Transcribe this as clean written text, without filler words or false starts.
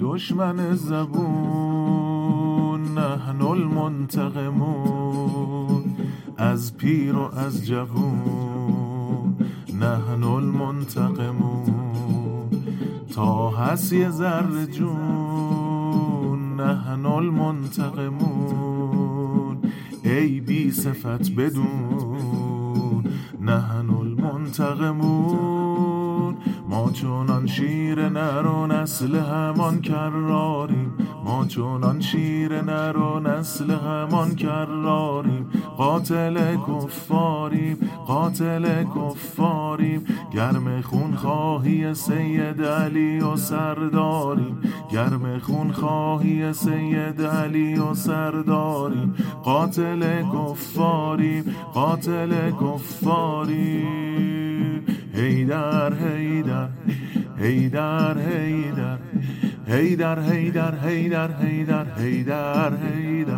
دشمن زبون، نحن المنتقمون، از پیر و از جوون، نحن المنتقمون، تا هست یه ذره جون، نحن المنتقمون، ای بی صفت بدون، نحن المنتقمون، ما چونان شیر نر و نسل همان کراریم، ما چونان شیر نر و نسل همان کراریم، قاتل کفاریم، قاتل کفاریم، گرم خون خواهی سید علی و سرداریم، گرم خون خواهی سید علی و سرداریم، قاتل کفاریم، قاتل کفاریم. حیدر حیدر حیدر حیدر حیدر حیدر حیدر حیدر حیدر حیدر